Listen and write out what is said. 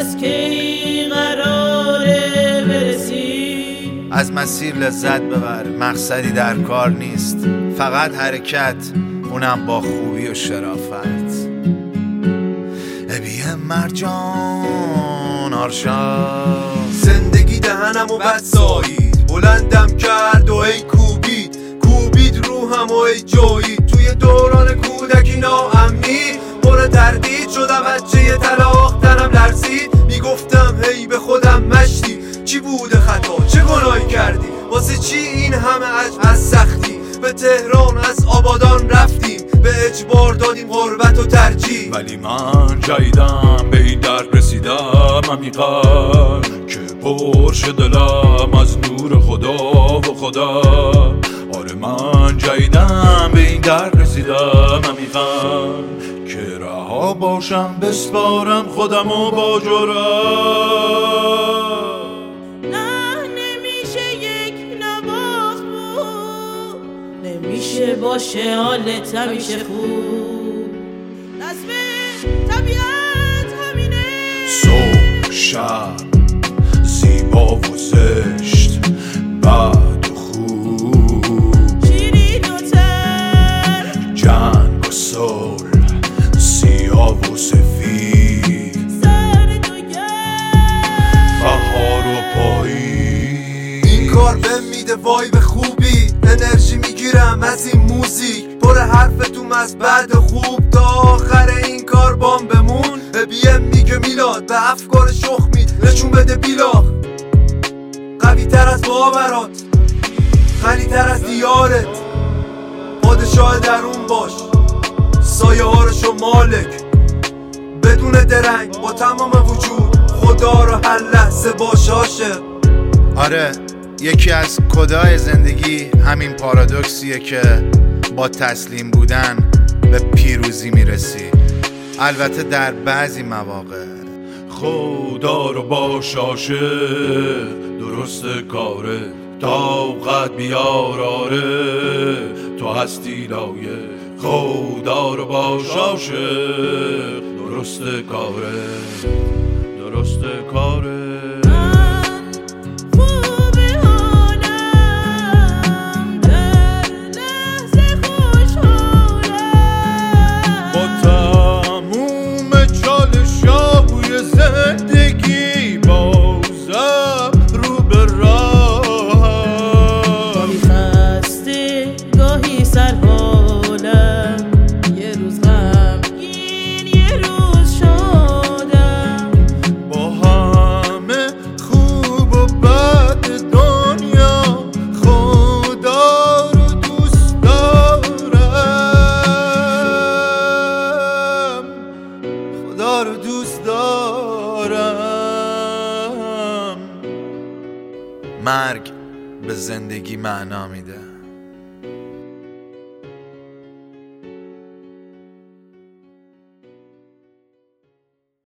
از کی قراره برسی؟ از مسیر لذت ببر، مقصدی در کار نیست، فقط حرکت، اونم با خوبی و شرافت. ابی مرجان آرشاد زندگی دهنم و بد سایید، بلندم کرد و ای کوبید روحم و ای جویید. توی دوران کودکی ناامنی پر تردید شدم، بچه طلاق تنم لرزید. میگفتم هی به خودم مشتی، چی بوده خطا، چه گناهی کردی، واسه چی این همه از سختی. به تهران از آبادان رفتیم، به اجبار دادیم غربت و ترجیح. ولی من جاییدم به این درک رسیدم عمیقا که پر شد دلم از نور خدا و خدا. آره من جاییدم به این درک رسیدم عمیقا که رها باشم بسپارم خودم و با جرأت. نمیشه باشه حالت همیشه خوب، نظم طبیعت همینه. صبح شب زیبا و زشت، بد و خوب، شیرین و تر، جنگ و صلح، سیاه و سفید، سرد و گرم، بهار و پاییز. این کار بهم میده وایب خوبی، انرژی میگیرم از این موزیک، پر حرفتون از بعد خوب. تا آخر این کار بام بمون. بیم میگه میلاد به افکار شخمی نشون بده بیلاخ، قوی تر از باورات، غنی تر از دیارت. پادشاه درون باش، سایه ها رو شو مالک، بدون درنگ با تمام وجود خدا رو هر لحظه باش عاشق. آره، یکی از کدای زندگی همین پارادوکسیه که با تسلیم بودن به پیروزی میرسی، البته در بعضی مواقع. خدا رو باش عاشق، درست کاره، طاقت بیار آره، تو هستی لایق. خدا رو باش عاشق، درست کاره، درست کاره. زندگی بازم رو به راه، گاهی خسته گاهی سرحالم، یه روز غمگین یه روز شادم. با همه خوب و بد دنیا خدا رو دوست دارم، خدا رو دوست دارم. مرگ به زندگی معنا میده.